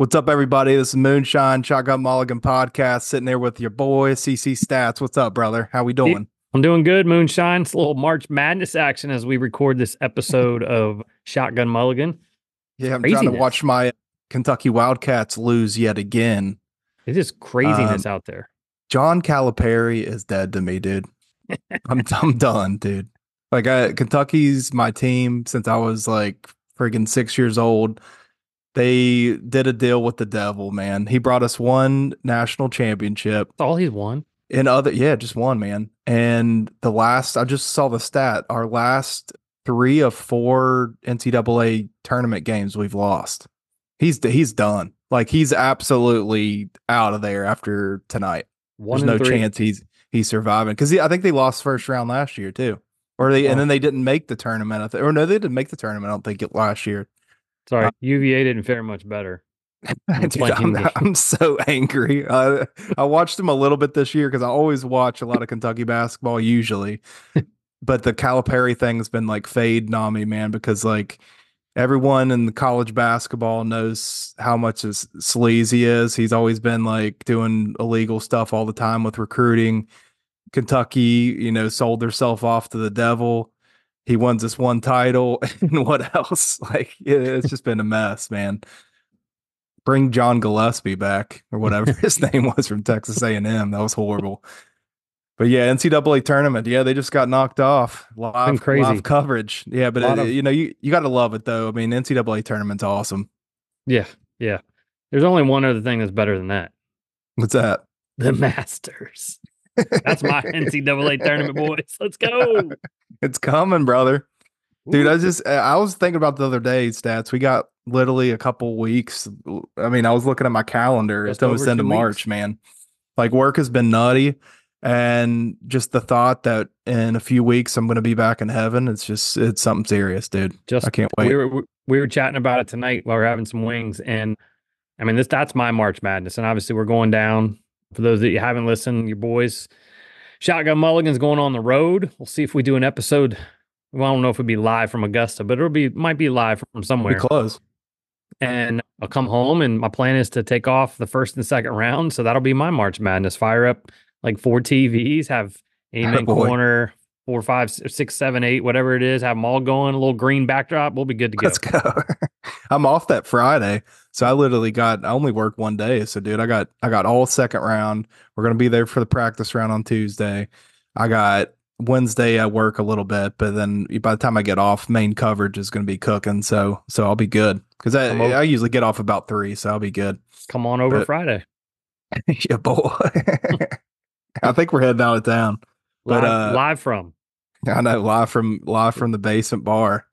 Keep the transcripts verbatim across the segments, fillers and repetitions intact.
What's up, everybody? This is Moonshine Shotgun Mulligan podcast. Sitting there with your boy C C Stats. What's up, brother? How we Hey, doing? I'm doing good, Moonshine. It's a little March Madness action as we record this episode of Shotgun Mulligan. Yeah, I'm trying to Craziness. watch my Kentucky Wildcats lose yet again. It is Um, craziness out there. John Calipari is dead to me, dude. I'm I'm done, dude. Like, I, Kentucky's my team since I was like friggin' six years old. They did a deal with the devil, man. He brought us one national championship. That's all he's won. In other, yeah, just one, man. And the last, I just saw the stat. Our last three of four N C double A tournament games we've lost. He's he's done. Like, he's absolutely out of there after tonight. One There's and no three. chance he's he's surviving because I think they lost first round last year too, or they and Oh, then they didn't make the tournament. I th- or no, they didn't make the tournament. I don't think it last year. sorry. Uh, U V A didn't fare much better. in the Dude, playing I'm game. I'm so angry. Uh, I watched him a little bit this year because I always watch a lot of Kentucky basketball usually, but the Calipari thing has been like fading on me, man, because like everyone in the college basketball knows how much as sleazy he is. He's always been like doing illegal stuff all the time with recruiting. Kentucky, you know, sold herself off to the devil. He wins this one title, and what else? Like, yeah, it's just been a mess, man. Bring John Gillespie back or whatever his name was from Texas A and M. That was horrible. But yeah, N C double A tournament. Yeah, they just got knocked off. It's been Live crazy. live coverage. Yeah, but A lot it, of you know, you, you got to love it though. I mean, N C double A tournament's awesome. yeah, yeah. There's only one other thing that's better than that. What's that? The Masters. That's my N C double A tournament, boys. Let's go. It's coming, brother. Dude, I Ooh, just I was thinking about the other day stats. We got literally a couple weeks. I mean, I was looking at my calendar. It's just over almost into two March, weeks. man. Like, work has been nutty, and just the thought that in a few weeks I'm going to be back in heaven. It's just it's something serious, dude. Just I can't we wait. were we were chatting about it tonight while we are having some wings, and I mean this that's my March Madness, and obviously we're going down. For those that you haven't listened, your boys, Shotgun Mulligan's going on the road. We'll see if we do an episode. Well, I don't know if it'll be live from Augusta, but it'll be might be live from Be somewhere. close. And I'll come home, and my plan is to take off the first and second round, so that'll be my March Madness. Fire up like four T Vs, have Amen Boy. Corner, four, five, six, seven, eight, whatever it is. Have them all going. A little green backdrop. We'll be good to go. Let's go. I'm off that Friday, so I literally got I only work one day. So, dude, I got I got all second round. We're gonna be there for the practice round on Tuesday. I got Wednesday I work a little bit, but then by the time I get off, main coverage is gonna be cooking. So so I'll be good because I Come over, I usually get off about three, so I'll be good. come on over But Friday. yeah, boy. I think we're heading out of town. But Live, uh live from. I know live from live from the basement bar.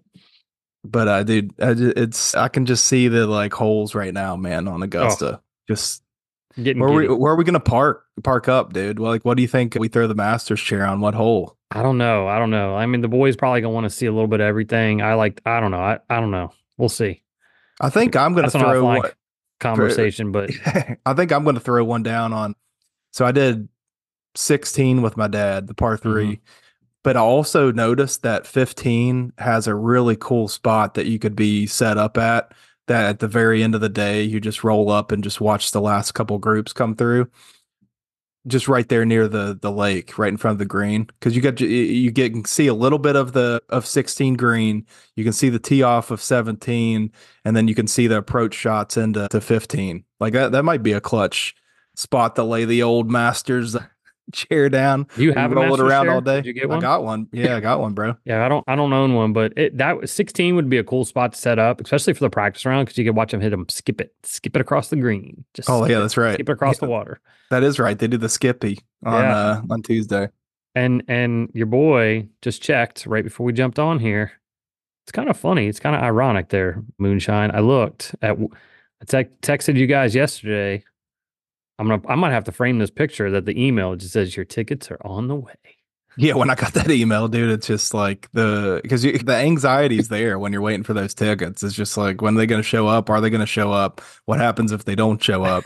But uh, dude, I ju- it's I can just see the like holes right now, man, on Augusta. Just Getting where we giddy. where are we gonna park park up, dude? Well, like, what do you think we throw the Masters chair on? What hole? I don't know. I don't know. I mean, the boys probably gonna want to see a little bit of everything. I like. I don't know. I, I don't know. We'll see. I think I'm gonna That's an throw offline one. conversation, but I think I'm gonna throw one down on. So I did sixteen with my dad, the par three. Mhm. But I also noticed that fifteen has a really cool spot that you could be set up at. That at the very end of the day, you just roll up and just watch the last couple groups come through. Just right there near the the lake, right in front of the green, because you get you get can see a little bit of the of sixteen green. You can see the tee off of seventeen, and then you can see the approach shots into to fifteen. Like that, that might be a clutch spot to lay the old Masters chair down. do you And have a roll it Masters around chair? all day. Did you get I one? got one. Yeah, I got one, bro. Yeah, I don't. I don't own one, but it that was- sixteen would be a cool spot to set up, especially for the practice round, because you could watch them hit them, skip it, skip it across the green, just Oh skip yeah, it, that's right. skip it across Yeah, the water. that is right. They did the Skippy on Yeah. uh on Tuesday. And and your boy just checked right before we jumped on here. It's kind of funny. It's kind of ironic there, Moonshine. I looked at. I te- texted you guys yesterday. I'm gonna. I might have to frame this picture that the email just says your tickets are on the way. Yeah, when I got that email, dude, it's just like the because the anxiety is there when you're waiting for those tickets. It's just like, when are they going to show up? Are they going to show up? What happens if they don't show up?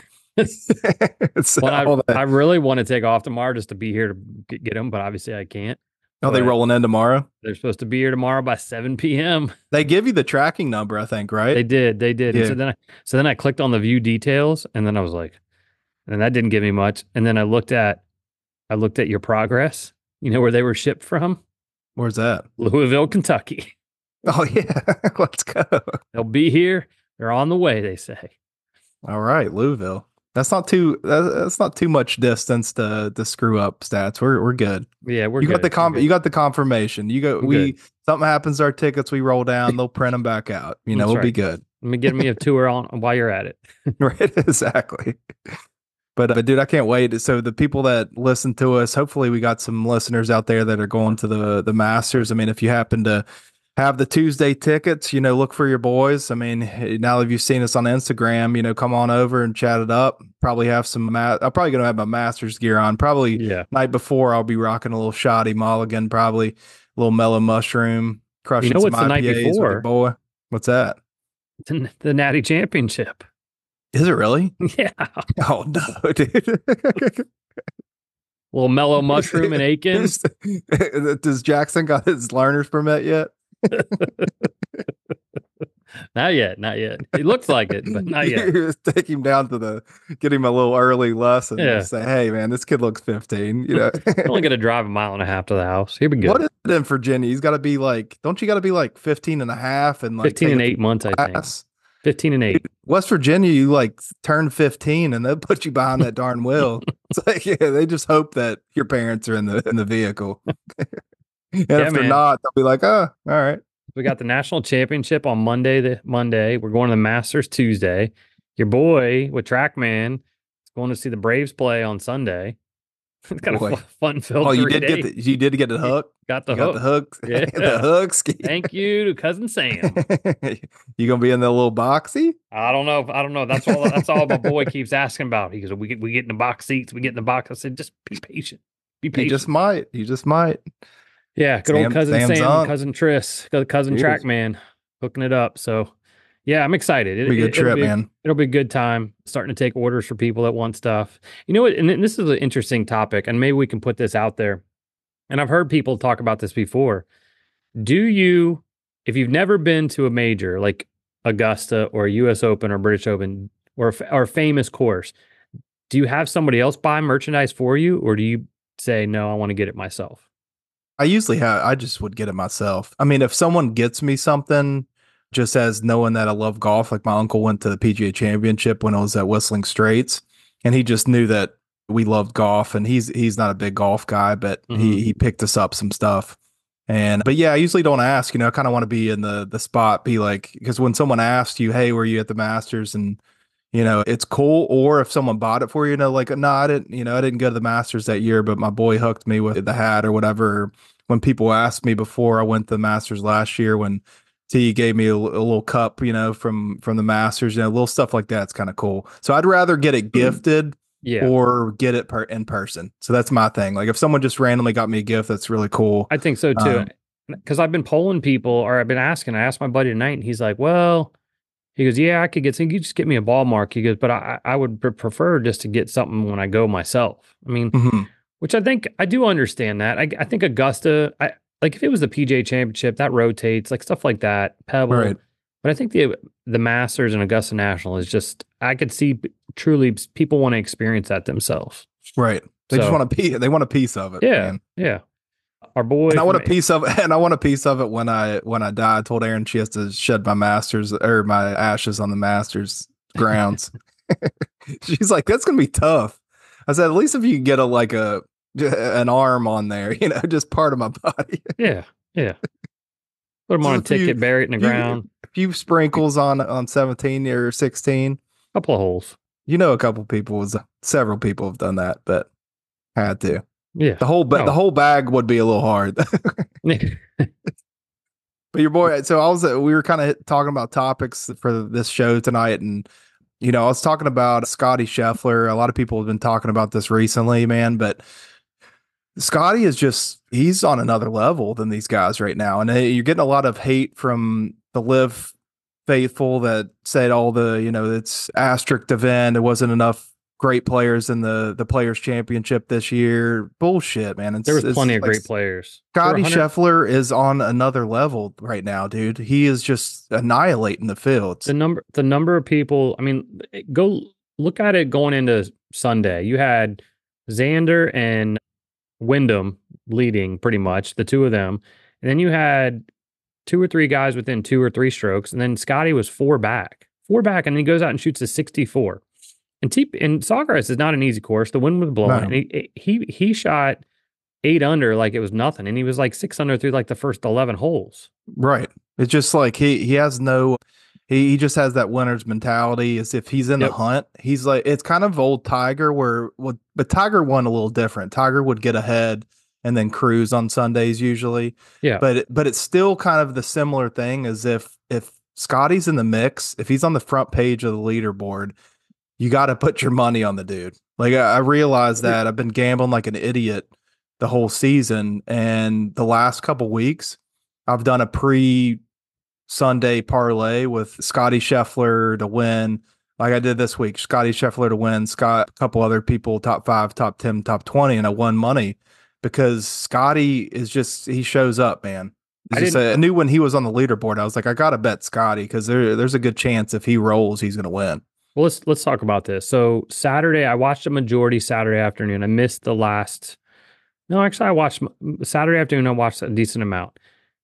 It's Well, all I, that. I really want to take off tomorrow just to be here to get, get them, but obviously I can't. Oh, they but rolling in tomorrow? they're supposed to be here tomorrow by seven p.m. They give you the tracking number, I think, right? They did, they did. And Yeah. so then I so then I clicked on the view details, and then I was like, and that didn't give me much. And then I looked at I looked at your progress. You know where they were shipped from? Where's that? Louisville, Kentucky. Oh yeah, let's go. They'll be here. They're on the way, they say. All right, Louisville. That's not too. That's, that's not too much distance to to screw up stats. We're we're good. Yeah, we're you good. got the com- You got the confirmation. You go. We're we good. something happens to our tickets. We roll down. They'll print them back out. You know, That's we'll right. be good. Let me get me a tour on while you're at it. Right. Exactly. But, uh, dude, I can't wait. So the people that listen to us, hopefully we got some listeners out there that are going to the the Masters. I mean, if you happen to have the Tuesday tickets, you know, look for your boys. I mean, now that you've seen us on Instagram, you know, come on over and chat it up. Probably have some, ma- I'm probably going to have my Masters gear on. Probably Yeah. night before, I'll be rocking a little shoddy mulligan, probably a little mellow mushroom, crushing You know some what's the night I P As with before? your boy. What's that? The, the Natty Championship. Is it really? Yeah. Oh, no, dude. Little mellow mushroom and Aiken. Does Jackson got his learner's permit yet? Not yet, not yet. It looks like it, but not yet. Take him down to the, get him a little early lesson. Yeah. And say, hey, man, this kid looks fifteen. You know, We're only gonna drive a mile and a half to the house. Here we go. what is it in Virginia? He's got to be like, don't you got to be like fifteen and a half and like fifteen take and a eight months, I think. class? Fifteen and eight. West Virginia, you like turn fifteen and they'll put you behind that darn wheel. It's like, yeah, they just hope that your parents are in the in the vehicle. And Yeah, if they're man. not, they'll be like, oh, all right. We got the national championship on Monday. The Monday, we're going to the Masters Tuesday. Your boy with TrackMan is going to see the Braves play on Sunday. It's kind Boy. of fun filled. Oh, you did get the, you did get the hook. got the You got hook. the hooks. Yeah. The hooks. Thank you to cousin Sam. You gonna be in the little boxy? I don't know. I don't know. That's all. That's all my boy keeps asking about. He goes, "We get we get in the box seats. We get in the box." I said, "Just be patient. Be You patient." just might. You just might. Yeah, good Sam- old cousin Sam's Sam, on. cousin Tris, co- cousin Cheers. TrackMan, hooking it up. So, yeah, I'm excited. It, Be a good it- it'll trip, be, man. It'll be a good time. Starting to take orders for people that want stuff. You know what? And this is an interesting topic, and maybe we can put this out there. And I've heard people talk about this before. Do you, if you've never been to a major like Augusta or U S Open or British Open or a f- or a famous course, do you have somebody else buy merchandise for you, or do you say no? I want to get it myself. I usually have. I just would get it myself. I mean, if someone gets me something, just as knowing that I love golf, like my uncle went to the P G A Championship when I was at Whistling Straits, and he just knew that we loved golf, and he's he's not a big golf guy, but Mhm. he he picked us up some stuff. And but yeah, I usually don't ask. You know, I kind of want to be in the the spot, be like, because when someone asks you, "Hey, were you at the Masters?" and you know, it's cool. Or if someone bought it for you, you know, like, no, I didn't, you know, I didn't go to the Masters that year, but my boy hooked me with the hat or whatever. When people asked me before I went to the Masters last year, when T gave me a, a little cup, you know, from from the Masters, you know, little stuff like that's kind of cool. So I'd rather get it gifted Yeah. or get it per, in person. So that's my thing. Like if someone just randomly got me a gift, that's really cool. I think so too. Um, Because I've been polling people, or I've been asking. I asked my buddy tonight, and he's like, "Well," he goes, "Yeah, I could get. So you just get me a ball mark." He goes, "But I, I would pre- prefer just to get something when I go myself." I mean, mhm. which I think I do understand that. I, I think Augusta, I like if it was the P G A Championship, that rotates, like stuff like that, Pebble. Right. But I think the the Masters and Augusta National is just. I could see truly people want to experience that themselves. Right. They just So- want a piece. They want a piece of it. Yeah, Man. yeah. Our boy, And I want a from- piece of it, and I want a piece of it when I when I die. I told Erin she has to shed my masters or my ashes on the masters grounds. She's like, that's gonna be tough. I said, at least if you can get a like a an arm on there, you know, just part of my body. Yeah, yeah. Put them on a Just a few- ticket, bury it in the few- ground. A few sprinkles on on seventeen or sixteen. Couple of holes. You know, a couple people was several people have done that, but had to. Yeah. The whole ba- No. the whole bag would be a little hard. But your boy, so I was, uh, we were kind of talking about topics for this show tonight. And, you know, I was talking about Scotty Scheffler. A lot of people have been talking about this recently, man, but Scotty is just, he's on another level than these guys right now. And uh, you're getting a lot of hate from the Live faithful that said all the, you know, it's asterisk event. There wasn't enough great players in the the Players Championship this year. Bullshit, man. There It's was it's plenty of like great players. There were Scotty one hundred. Scheffler is on another level right now, dude. He is just annihilating the The fields. number the number of people, I mean, go look at it going into Sunday. You had Xander and Wyndham leading pretty much, the two of them. And then you had two or three guys within two or three strokes. And then Scotty was four back. Four back, and then he goes out and shoots a sixty-four. And T and Sawgrass is not an easy course. The wind was blowing. No. And he he he shot eight under like it was nothing. And he was like six under through like the first eleven holes. Right. It's just like he he has no he, he just has that winner's mentality as if he's in Yep. the hunt. He's like it's kind of old Tiger where what but Tiger won a little different. Tiger would get ahead and then cruise on Sundays usually. Yeah. But it, but it's still kind of the similar thing as if if Scotty's in the mix, if he's on the front page of the leaderboard, you got to put your money on the dude. Like I, I realize that I've been gambling like an idiot the whole season, and the last couple weeks I've done a pre Sunday parlay with Scotty Scheffler to win. Like I did this week, Scotty Scheffler to win, Scott, a couple other people, top five, top ten, top twenty, and I won money because Scotty is just, he shows up, man. It's I just, I knew when he was on the leaderboard, I was like, I got to bet Scotty because there, there's a good chance if he rolls, he's going to win. Well, let's let's talk about this. So Saturday, I watched a majority Saturday afternoon. I missed the last. No, actually, I watched Saturday afternoon. I watched a decent amount,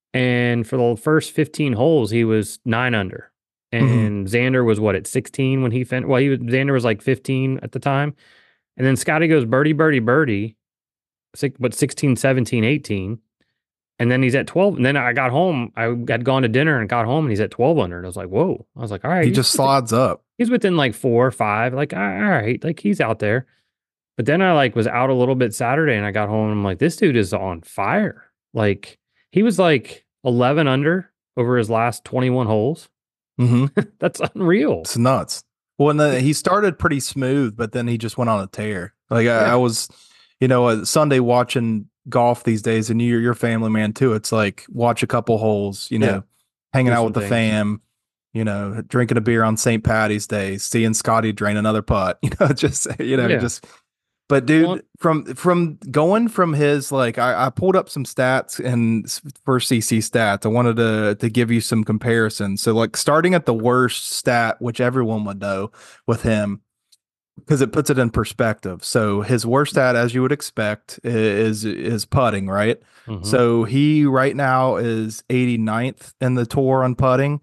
and for the first fifteen holes, he was nine under, and mm-hmm. Xander was what at sixteen when he finished. Well, he was Xander was like fifteen at the time, and then Scotty goes birdie, birdie, birdie, six, but sixteen, seventeen, eighteen. And then he's at twelve. And then I got home. I had gone to dinner and got home, and he's at twelve under. And I was like, whoa. I was like, all right. He just slides up. He's within like four or five. Like, all right. Like, he's out there. But then I like was out a little bit Saturday, and I got home, and I'm like, this dude is on fire. Like, he was like eleven under over his last twenty-one holes. Mm-hmm. That's unreal. It's nuts. Well, and then he started pretty smooth, but then he just went on a tear. Like, I, Yeah. I was, you know, uh, Sunday watching golf these days, and you're your family man too. It's like watch a couple holes, you know, Yeah. hanging Do out some with the things. fam, you know, drinking a beer on Saint Patty's Day, seeing Scotty drain another putt, you know, just you know, Yeah. just. But dude, Well- from from going from his like, I, I pulled up some stats and for C C stats, I wanted to to give you some comparisons. So like starting at the worst stat, which everyone would know with him, because it puts it in perspective. So his worst stat, as you would expect, is is putting, right? Mhm. So he right now is eighty-ninth in the tour on putting,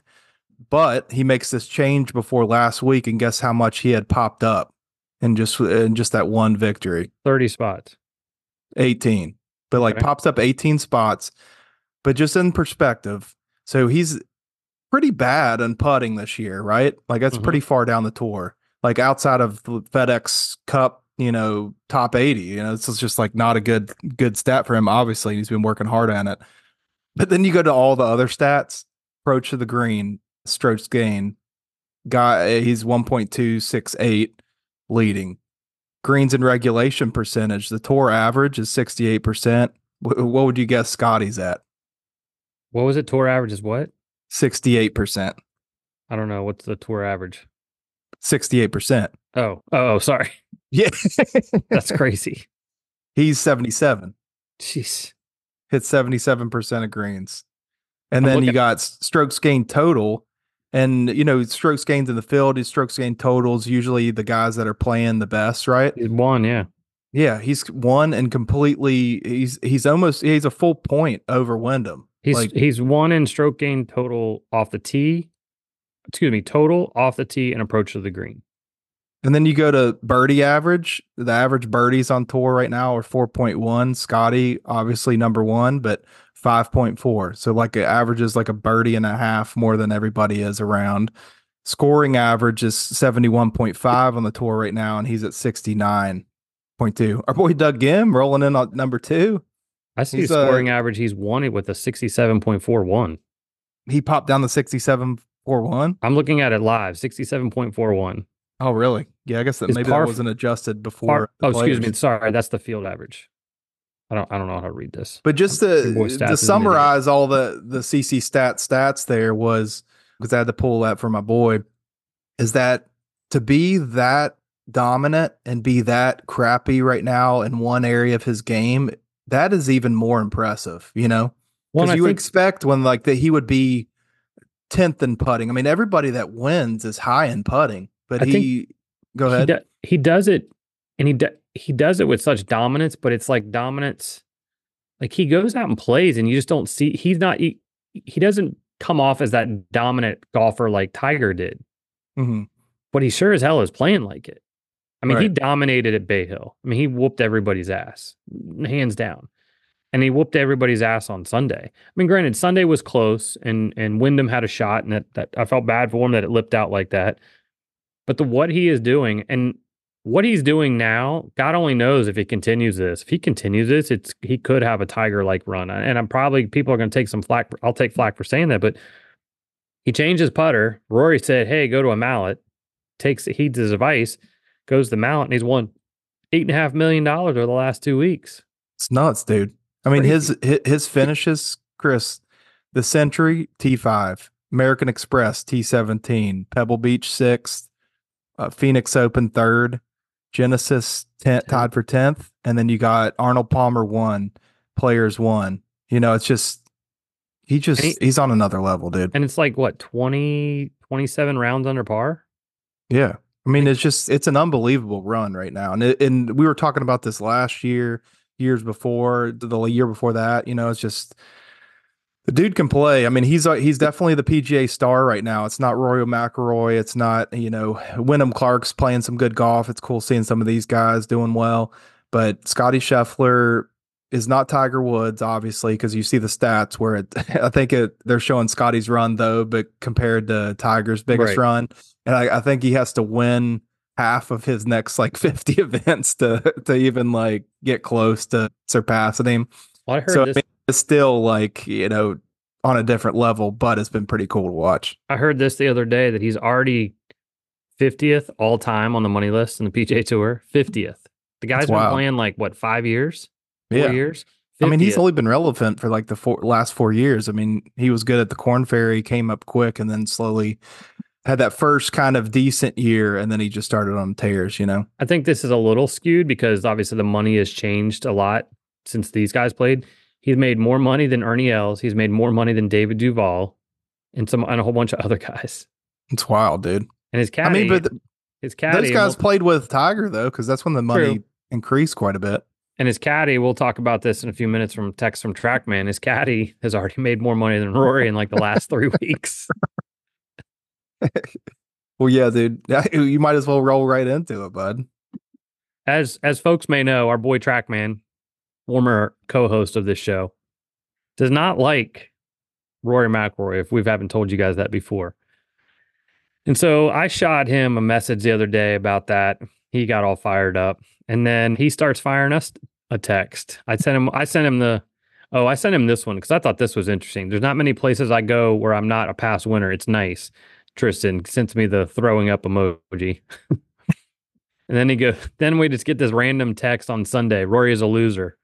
but he makes this change before last week, and guess how much he had popped up in just in just that one victory? thirty spots. eighteen. But like Okay. pops up eighteen spots. But just in perspective, so he's pretty bad on putting this year, right? Like that's Mhm. pretty far down the tour. Like outside of the FedEx Cup, you know, top eighty, you know, it's just like not a good good stat for him. Obviously, he's been working hard on it. But then you go to all the other stats: approach to the green, strokes gained, guy he's one point two six eight leading. Greens in regulation percentage, the tour average is sixty-eight percent. What would you guess Scotty's at? What was it? Tour average is what? sixty-eight percent. I don't know. What's the tour average? sixty-eight percent. Oh, oh, oh sorry. Yeah. That's crazy. He's seventy-seven. Jeez. Hit seventy-seven percent of greens. And I'm then you looking- got s- strokes gained total. And, you know, strokes gained in the field, his strokes gained totals, usually the guys that are playing the best, right? He's one, yeah. Yeah, he's one and completely, he's he's almost, he's a full point over Wyndham. He's Like, he's one in stroke gain total off the tee. Excuse me, total off the tee and approach to the green. and then you go to birdie average. The average birdies on tour right now are four point one. Scotty, obviously number one, but five point four. So like it averages like a birdie and a half more than everybody is around. Scoring average is seventy-one point five on the tour right now, and he's at sixty-nine point two. Our boy Doug Gim rolling in on number two. I see He's, his uh, scoring average. He's won it with a sixty-seven point four one. He popped down to sixty-seven point four one. I'm looking at it live, sixty-seven point four one. Oh, really? Yeah, I guess that His maybe par- that wasn't adjusted before. Par- the oh, excuse me. players. Sorry, that's the field average. I don't I don't know how to read this. But just Your to, boy Stats to is an summarize all the the C C stat stats there was because I had to pull that for my boy is that to be that dominant and be that crappy right now in one area of his game, that is even more impressive, you know? Well, and Because I you think expect when like that he would be tenth in putting. I mean, everybody that wins is high in putting, but I think he go he ahead. does he does it, and he do, he does it with such dominance, but it's like dominance. Like he goes out and plays, and you just don't see. He's not. He, he doesn't come off as that dominant golfer like Tiger did, Hmm. but he sure as hell is playing like it. I mean, he Right. dominated at Bay Hill. I mean, he whooped everybody's ass, hands down. And he whooped everybody's ass on Sunday. I mean, granted, Sunday was close, and and Wyndham had a shot, and that, that I felt bad for him that it lipped out like that. But the what he is doing and what he's doing now, God only knows if he continues this. If he continues this, it's he could have a Tiger like run. And I'm probably people are going to take some flack. I'll take flack for saying that, but he changed his putter. Rory said, "Hey, go to a mallet." Takes heeds his advice, goes to the mallet, and he's won eight and a half million dollars over the last two weeks. It's nuts, dude. I mean, Crazy. his hi- his finishes, Chris, the Century T five, American Express T seventeen, Pebble Beach sixth, uh, Phoenix Open third, Genesis tenth, And, tied for tenth, and then you got Arnold Palmer one, Players one. You know, it's just he and he just he's on another level, dude. and it's like what twenty, twenty-seven rounds under par. Yeah. I mean, Like, it's just it's an unbelievable run right now. And it, and we were talking about this last year, years before, the year before that, you know, it's just the dude can play. I mean, he's uh, he's definitely the P G A star right now. It's not Rory McIlroy, it's not, you know, Wyndham Clark's playing some good golf. It's cool seeing some of these guys doing well, but Scotty Scheffler is not Tiger Woods, obviously, because you see the stats where it I think it they're showing Scotty's run though, but compared to Tiger's biggest right. run. And I, I think he has to win half of his next like fifty events to to even like get close to surpassing him. Well, I heard So I this. mean, it's still like, you know, on a different level, but it's been pretty cool to watch. I heard this the other day that he's already fiftieth all time on the money list in the P G A Tour. fiftieth. The That's guy's been wild. playing like what, five years, four Yeah. years, I mean, he's fiftieth. only been relevant for like the four, last four years. I mean, he was good at the Corn Ferry, came up quick, and then slowly had that first kind of decent year, and then he just started on tears, you know? I think this is a little skewed because obviously the money has changed a lot since these guys played. He's made more money than Ernie Els. He's made more money than David Duval and some and a whole bunch of other guys. It's wild, dude. And his I mean, caddy, but th- his caddy, those and guys we'll, played with Tiger, though, because that's when the money true. increased quite a bit. And his caddy, we'll talk about this in a few minutes from text from Trackman. His caddy has already made more money than Rory in like the last three weeks. Well, yeah, dude, you might as well roll right into it, bud. As as folks may know, our boy Trackman, former co-host of this show, does not like Rory McIlroy, if we haven't told you guys that before. And so I shot him a message the other day about that. He got all fired up. And then he starts firing us a text. I sent him I sent him the oh, I sent him this one because I thought this was interesting. There's not many places I go where I'm not a past winner. It's nice. Tristan sent me the throwing up emoji. And then he goes, then we just get this random text on Sunday. Rory is a loser.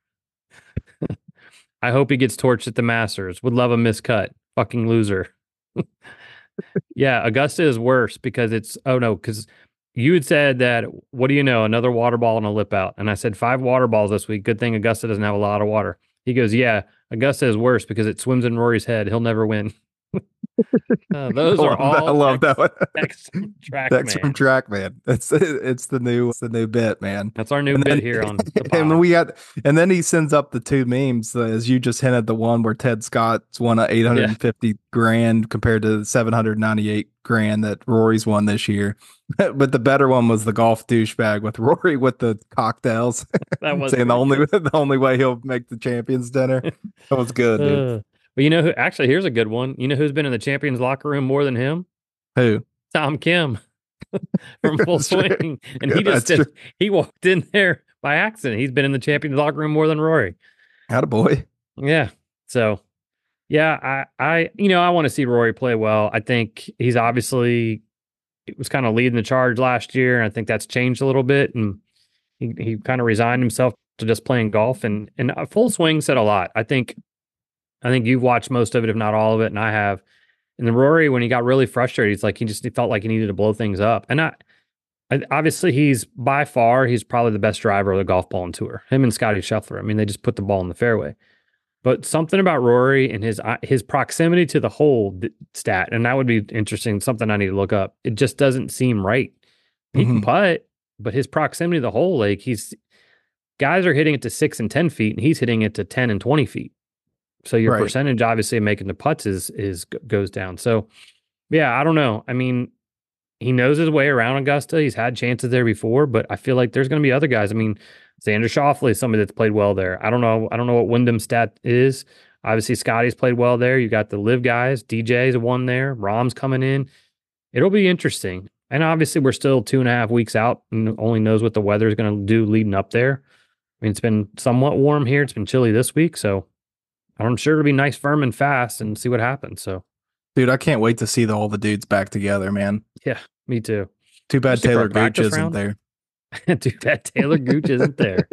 I hope he gets torched at the Masters. Would love a miscut. Fucking loser. Yeah, Augusta is worse because it's, oh no, because you had said that, what do you know, another water ball and a lip out. And I said, five water balls this week. Good thing Augusta doesn't have a lot of water. He goes, yeah, Augusta is worse because it swims in Rory's head. He'll never win. Uh, those I are love that. all I love text, that one. text from Text from Trackman. Trackman. It's it's the new it's the new bit, man. That's our new And bit then here on the and pod. we got and then he sends up the two memes, uh, as you just hinted, the one where Ted Scott's won a eight hundred fifty Yeah. grand compared to the seven hundred ninety-eight grand that Rory's won this year. But the better one was the golf douchebag with Rory with the cocktails, That was saying the pretty only good. the only way he'll make the champions dinner. That was good, dude. Uh, but you know who? Actually, here's a good one. You know who's been in the champions locker room more than him? Who? Tom Kim from Full That's true. Swing, and he just That's did, true. he walked in there by accident. He's been in the champions locker room more than Rory. Attaboy. Yeah. So, yeah, I, I, you know, I want to see Rory play well. I think he's obviously he was kind of leading the charge last year, and I think that's changed a little bit, and he he kind of resigned himself to just playing golf, and and Full Swing said a lot. I think. I think you've watched most of it, if not all of it, and I have. And then Rory, when he got really frustrated, he's like he just he felt like he needed to blow things up. And I, I, obviously, he's by far, he's probably the best driver of the golf ball on tour. Him and Scotty Scheffler. I mean, they just put the ball in the fairway. But something about Rory and his uh, his proximity to the hole stat, and that would be interesting, something I need to look up. It just doesn't seem right. He Mm-hmm. can putt, but his proximity to the hole, like he's guys are hitting it to six and ten feet, and he's hitting it to ten and twenty feet. So your Right. percentage, obviously, of making the putts is is goes down. So yeah, I don't know. I mean, he knows his way around Augusta. He's had chances there before, but I feel like there's going to be other guys. I mean, Xander Schauffele is somebody that's played well there. I don't know. I don't know what Wyndham's stat is. Obviously, Scotty's played well there. You got the live guys. D J's one there. Rahm's coming in. It'll be interesting. And obviously, we're still two and a half weeks out and only knows what the weather is going to do leading up there. I mean, it's been somewhat warm here. It's been chilly this week. So I'm sure it'll be nice, firm, and fast and see what happens. So, Dude, I can't wait to see the, all the dudes back together, man. yeah, me too. Too bad Especially for Taylor a Gooch practice isn't round. there. Too bad Taylor Gooch isn't there.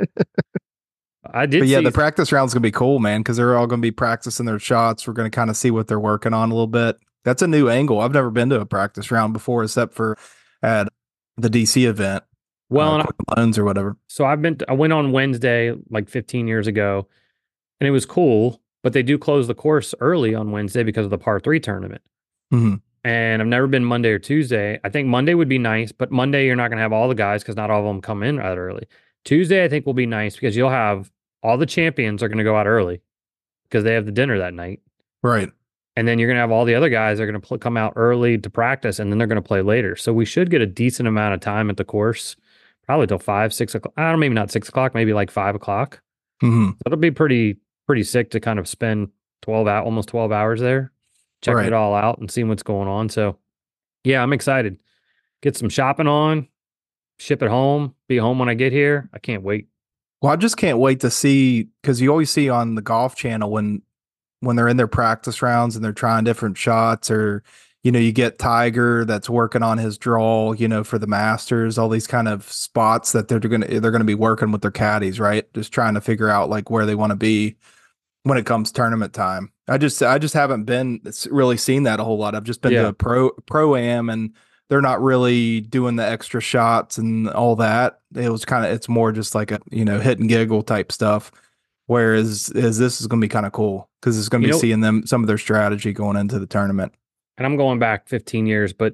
I did But yeah, see the practice round's gonna be cool, man, because they're all gonna be practicing their shots. We're gonna kind of see what they're working on a little bit. That's a new angle. I've never been to a practice round before, except for at the D C event. well, uh, and I, Quick Loans or whatever. so I've been. I went on Wednesday like fifteen years ago, and it was cool. But they do close the course early on Wednesday because of the par three tournament. Mm-hmm. And I've never been Monday or Tuesday. I think Monday would be nice, but Monday you're not going to have all the guys because not all of them come in that early. Tuesday I think will be nice because you'll have all the champions are going to go out early because they have the dinner that night. Right. And then you're going to have all the other guys that are going to pl- come out early to practice, and then they're going to play later. So we should get a decent amount of time at the course, probably till five, six o'clock. I don't know, maybe not six o'clock, maybe like five o'clock. Mm-hmm. So it'll be pretty, pretty sick to kind of spend twelve out, almost twelve hours there, checking Right. it all out and seeing what's going on. So yeah, I'm excited. Get some shopping on, ship it home, be home when I get here. I can't wait. Well, I just can't wait to see, because you always see on the Golf Channel when when they're in their practice rounds and they're trying different shots, or you know, you get Tiger that's working on his draw, you know, for the Masters, all these kind of spots that they're gonna they're gonna be working with their caddies, right? Just trying to figure out like where they want to be when it comes tournament time. I just I just haven't been really seen that a whole lot. I've just been Yeah. to a pro pro am, and they're not really doing the extra shots and all that. It was kind of it's more just like a, you know, hit and giggle type stuff. Whereas is this is going to be kind of cool because it's going to You be know- seeing them some of their strategy going into the tournament. And I'm going back fifteen years, but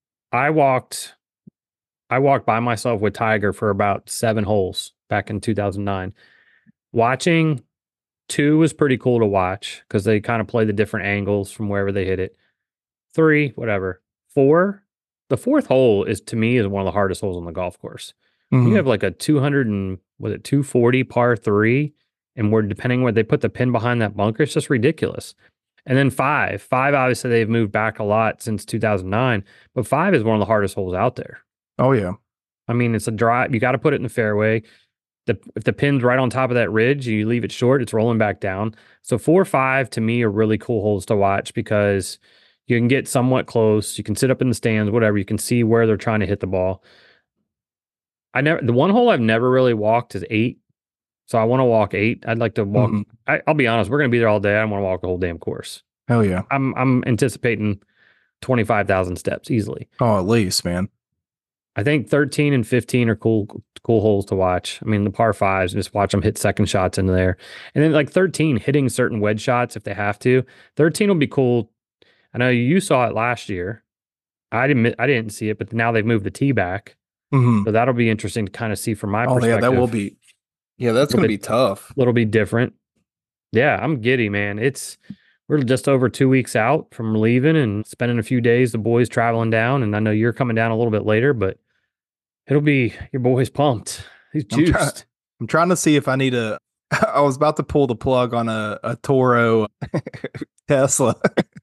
I walked, I walked by myself with Tiger for about seven holes back in two thousand nine. Watching two was pretty cool to watch because they kind of play the different angles from wherever they hit it. Three, whatever. Four, the fourth hole is to me is one of the hardest holes on the golf course. Mhm. You have like a two hundred and was it two forty par three, and we're depending where they put the pin behind that bunker, it's just ridiculous. And then five, five obviously they've moved back a lot since two thousand nine, but five is one of the hardest holes out there. Oh yeah, I mean, it's a drive. You got to put it in the fairway. The if the pin's right on top of that ridge, you leave it short, it's rolling back down. So four, five to me are really cool holes to watch because you can get somewhat close. You can sit up in the stands, whatever. You can see where they're trying to hit the ball. I never the one hole I've never really walked is eight. So I want to walk eight. I'd like to walk. Mhm. I, I'll be honest, we're going to be there all day. I don't want to walk the whole damn course. hell yeah. I'm I'm anticipating twenty-five thousand steps easily. Oh, at least, man. I think thirteen and fifteen are cool cool holes to watch. I mean, the par fives, just watch them hit second shots into there. And then like thirteen, hitting certain wedge shots if they have to. thirteen will be cool. I know you saw it last year. I didn't I didn't see it, but now they've moved the tee back. Mhm. So that'll be interesting to kind of see from my Oh yeah, perspective. that will be. Yeah, that's Little going to bit- be tough. A little bit different. Yeah, I'm giddy, man. It's we're just over two weeks out from leaving and spending a few days. The boys traveling down, and I know you're coming down a little bit later, but it'll be your boy's pumped. He's I'm try- juiced. I'm trying to see if I need a. I was about to pull the plug on a, a Toro Tesla.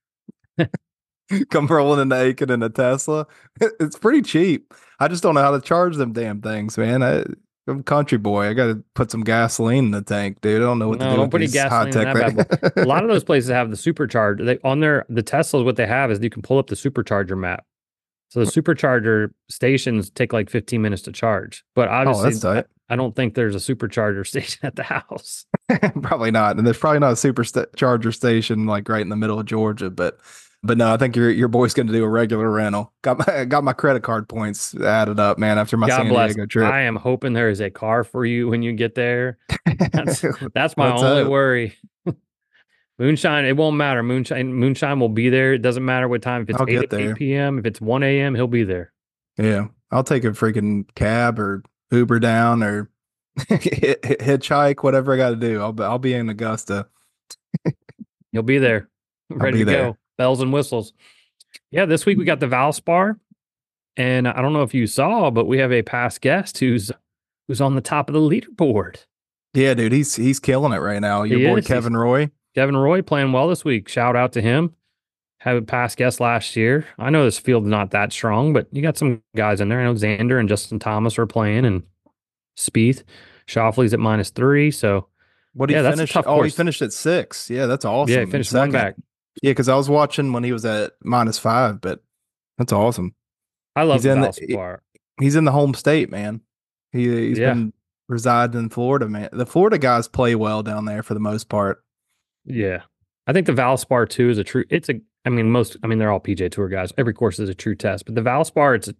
Come rolling into Aiken in a Tesla. It's pretty cheap. I just don't know how to charge them damn things, man. I, I'm a country boy. I got to put some gasoline in the tank, dude. I don't know what No, to do don't with put any these gasoline in high-tech that things. a lot of those places have the supercharger. They on their the Teslas. What they have is you can pull up the supercharger map. So the supercharger stations take like fifteen minutes to charge. But Oh, that's obviously, tight. I don't think there's a supercharger station at the house. Probably not. And there's probably not a super st- charger station like right in the middle of Georgia, but But no, I think your your boy's going to do a regular rental. Got my got my credit card points added up, man, after my God San bless. Diego trip. I am hoping there is a car for you when you get there. That's that's my Let's only hope. worry. Moonshine, it won't matter. Moonshine, Moonshine will be there. It doesn't matter what time. If it's I'll eight get eight there. p m, if it's one a m, he'll be there. Yeah, I'll take a freaking cab or Uber down or hitchhike, whatever I got to do. I'll be, I'll be in Augusta. He'll be there, I'll ready be to there. go. Bells and whistles. Yeah, this week we got the Valspar, and I don't know if you saw, but we have a past guest who's who's on the top of the leaderboard. Yeah, dude, he's he's killing it right now. Your He boy is. He's- Kevin Roy. Kevin Roy playing well this week. Shout out to him. Have a past guest last year. I know this field's not that strong, but you got some guys in there. I know Xander and Justin Thomas are playing, and Spieth. Shoffley's at minus three. So, What he yeah, that's a finished? tough Oh, he course. finished at six. Yeah, that's awesome. Yeah, he finished one Second. back. Yeah, because I was watching when he was at minus five, but that's awesome. I love He's the in the- Valspar. He's in the home state, man. He he's Yeah. been residing in Florida, man. The Florida guys play well down there for the most part. Yeah. I think the Valspar too is a true, it's a, I mean, most, I mean, they're all P J Tour guys. Every course is a true test, but the Valspar, it's, a,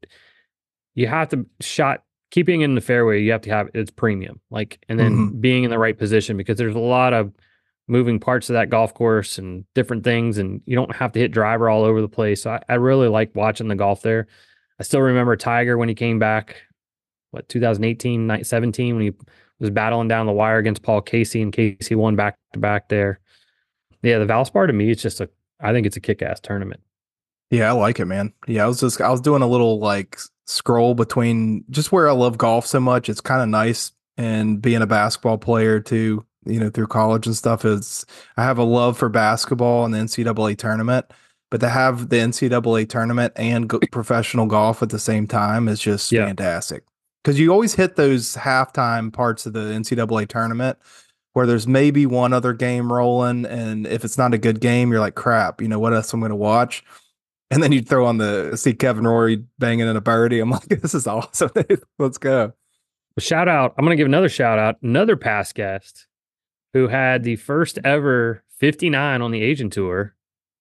you have to shot, keeping in the fairway, you have to have, it's premium. Like, and then Mhm. being in the right position because there's a lot of moving parts of that golf course and different things, and you don't have to hit driver all over the place. So I, I really like watching the golf there. I still remember Tiger when he came back, what, twenty eighteen, seventeen, when he was battling down the wire against Paul Casey, and Casey won back to back there. Yeah, the Valspar to me, it's just a, I think it's a kick-ass tournament. Yeah, I like it, man. Yeah, I was just I was doing a little like scroll between just where I love golf so much. It's kind of nice, and being a basketball player too, you know, through college and stuff is I have a love for basketball and the N C double A tournament, but to have the N C double A tournament and go- professional golf at the same time is just Yeah. fantastic. Because you always hit those halftime parts of the N C double A tournament where there's maybe one other game rolling, and if it's not a good game, you're like, crap, you know, what else I'm going to watch? And then you throw on the see Kevin Rory banging in a birdie. I'm like, this is awesome. Let's go. Well, shout out, I'm going to give another shout out, another past guest who had the first ever fifty-nine on the Asian Tour,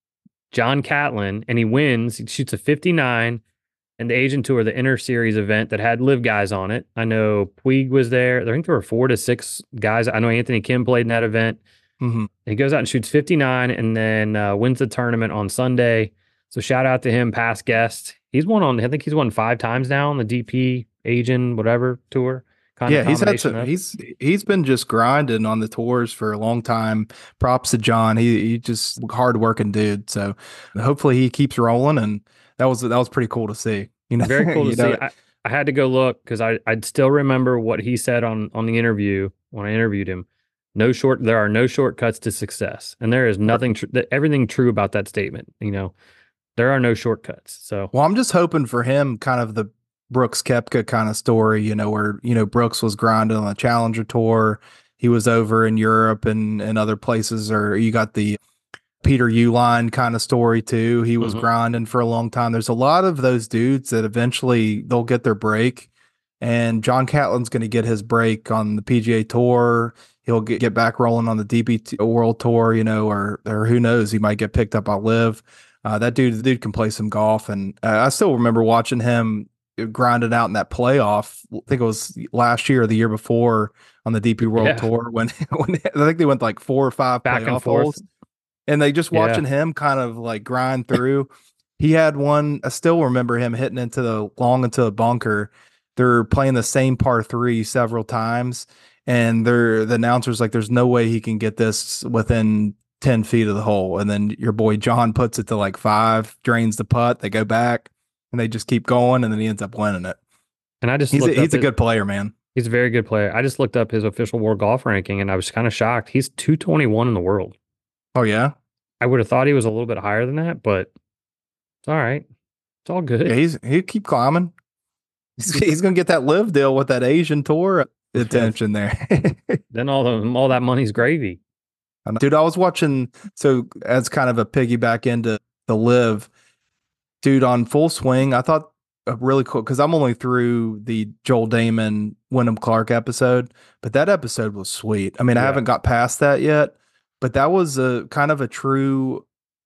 John Catlin, and he wins. He shoots a fifty-nine in the Asian Tour, the Inter Series event that had live guys on it. I know Puig was there. I think there were four to six guys. I know Anthony Kim played in that event. Mm-hmm. He goes out and shoots fifty-nine and then uh, wins the tournament on Sunday. So shout out to him, past guest. He's won on, I think he's won five times now on the D P, Asian, whatever tour. Kind Yeah, of he's had combination some, of. he's he's been just grinding on the tours for a long time. Props to John. He he just hard working dude. So hopefully he keeps rolling, and that was that was pretty cool to see. You know, Very cool to you see. know, I, I had to go look because I I still remember what he said on on the interview when I interviewed him. No short. There are no shortcuts to success, and there is nothing. Tr- that everything true about that statement. You know, there are no shortcuts. So Well, I'm just hoping for him, kind of the Brooks Koepka kind of story, you know, where, you know, Brooks was grinding on the Challenger Tour. He was over in Europe and, and other places, or you got the Peter Uline kind of story too. He was Mhm. grinding for a long time. There's a lot of those dudes that eventually they'll get their break. And John Catlin's going to get his break on the P G A Tour. He'll get, get back rolling on the D P T World Tour, you know, or or who knows, he might get picked up by Live. Uh, that dude, the dude can play some golf, and uh, I still remember watching him grinding out in that playoff. I think it was last year or the year before on the D P World Yeah. Tour when when I think they went like four or five Back and playoff forth. holes, and they just Yeah. watching him kind of like grind through. He had one. I still remember him hitting into the long into the bunker. They're playing the same par three several times, and they're the announcers like, "There's no way he can get this within ten feet of the hole." And then your boy John puts it to like five, drains the putt. They go back, and they just keep going, and then he ends up winning it. And I just He's a, looked up he's a his- good player, man. He's a very good player. I just looked up his official world golf ranking, and I was kind of shocked. He's two twenty-one in the world. Oh yeah, I would have thought he was a little bit higher than that, but it's all right. It's all good. yeah. He's he'll keep climbing. He's, he's gonna get that live deal with that Asian tour attention there. Then all the all that money's gravy. Dude, I was watching, so as kind of a piggyback into the live, dude, on Full Swing, I thought a really cool, because I'm only through the Joel Damon, Wyndham Clark episode, but that episode was sweet. I mean, I Yeah. haven't got past that yet, but that was a kind of a true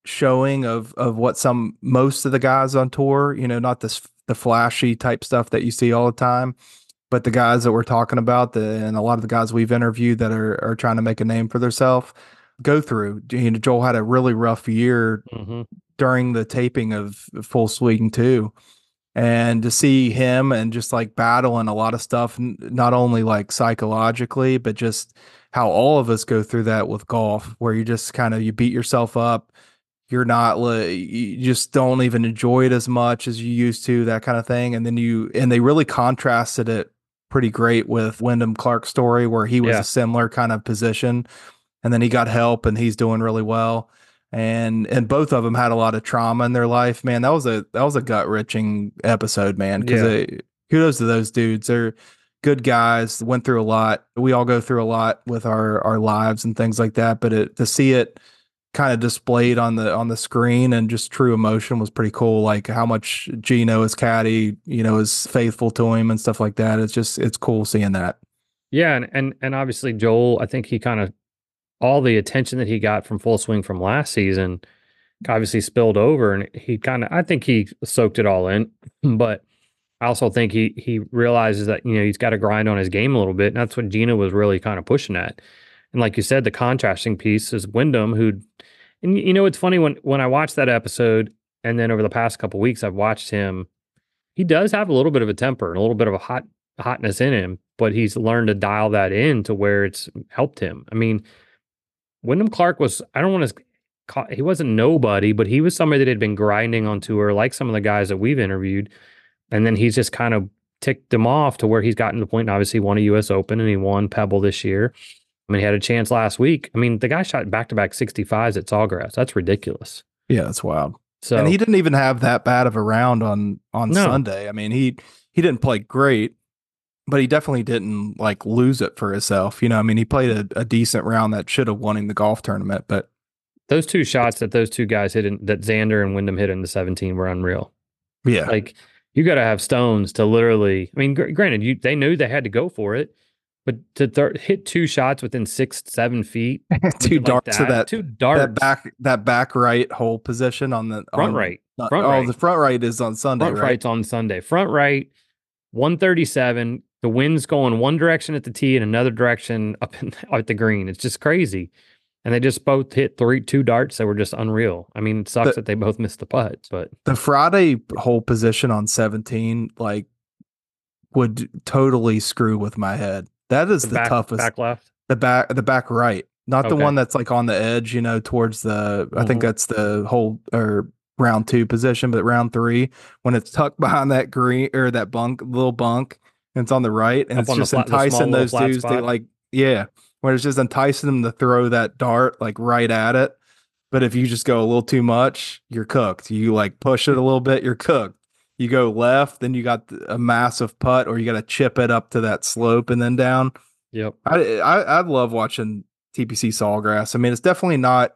showing of of what some most of the guys on tour, you know, not this the flashy type stuff that you see all the time, but the guys that we're talking about, the and a lot of the guys we've interviewed that are are trying to make a name for themselves go through. You know, Joel had a really rough year Mm-hmm. during the taping of Full Swing too. And to see him and just like battling a lot of stuff, n- not only like psychologically, but just how all of us go through that with golf, where you just kind of you beat yourself up, you're not li- you just don't even enjoy it as much as you used to, that kind of thing. And then you and they really contrasted it pretty great with Wyndham Clark's story, where he was a Yeah. similar kind of position, and then he got help and he's doing really well. And and both of them had a lot of trauma in their life. Man, that was a that was a gut wrenching episode, man. Because Yeah. kudos to those dudes. They're good guys. Went through a lot. We all go through a lot with our our lives and things like that. But it, to see it kind of displayed on the on the screen and just true emotion was pretty cool. Like how much Gino, his caddy, you know, is faithful to him and stuff like that. It's just it's cool seeing that. Yeah. And, and, and obviously Joel, I think he kind of, all the attention that he got from Full Swing from last season obviously spilled over, and he kind of, I think he soaked it all in, but I also think he, he realizes that, you know, he's got to grind on his game a little bit. And that's what Gina was really kind of pushing at. And like you said, the contrasting piece is Wyndham, who, and you know, it's funny when, when I watched that episode, and then over the past couple of weeks, I've watched him, he does have a little bit of a temper and a little bit of a hot hotness in him, but he's learned to dial that in to where it's helped him. I mean, Wyndham Clark was, I don't want to, he wasn't nobody, but he was somebody that had been grinding on tour, like some of the guys that we've interviewed. And then he's just kind of ticked him off to where he's gotten to the point. And obviously, he won a U S Open and he won Pebble this year. I mean, he had a chance last week. I mean, the guy shot back to back sixty-fives at Sawgrass. That's ridiculous. Yeah, that's wild. So, and he didn't even have that bad of a round on on no, Sunday. I mean, he he didn't play great, but he definitely didn't like lose it for himself. You know, I mean, he played a, a decent round that should have won him the golf tournament. But those two shots that those two guys hit, in, that Xander and Wyndham hit in the seventeen were unreal. yeah, Like, you got to have stones to literally, I mean, gr- granted, you they knew they had to go for it, but to th- hit two shots within six, seven feet, two like darts to that two darts, that back that back right hole position on the front on, right, uh, front oh, right, the front right is on Sunday, front right? right's on Sunday, front right, one thirty-seven. The wind's going one direction at the tee and another direction up in, at the green. It's just crazy. And they just both hit three, two darts that were just unreal. I mean, it sucks The- that they both missed the putts, but The Friday hole position on seventeen, like, would totally screw with my head. That is the, the back, toughest. back left. The back, the back right, not the Okay. one that's like on the edge, you know, towards the. I think Mhm. that's the whole or round two position, but round three when it's tucked behind that green or that bunk, little bunk, and it's on the right, and Up it's on the just flat- the small enticing little those flat dudes to spot. like, yeah, where it's just enticing them to throw that dart like right at it. But if you just go a little too much, you're cooked. You like push it a little bit, you're cooked. You go left, then you got a massive putt, or you got to chip it up to that slope and then down. Yep. I, I I love watching T P C Sawgrass. I mean, it's definitely not.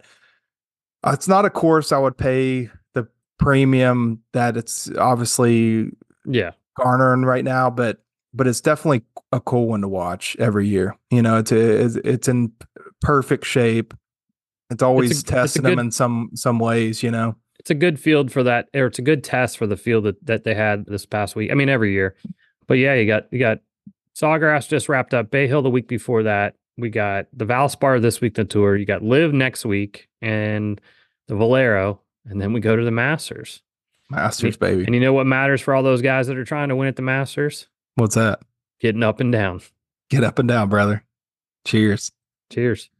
It's not a course I would pay the premium that it's obviously Yeah. garnering right now, but but it's definitely a cool one to watch every year. You know, it's a, it's, it's in perfect shape. It's always It's a- it's a testing them good- in some some ways. You know, It's a good field for that, or it's a good test for the field that, that they had this past week. I mean, every year. But yeah, you got you got Sawgrass just wrapped up, Bay Hill the week before that. We got the Valspar this week, the tour. You got Live next week and the Valero, and then we go to the Masters. Masters baby. And you know what matters for all those guys that are trying to win at the Masters? What's that? Getting up and down. Get up and down, brother. Cheers. Cheers.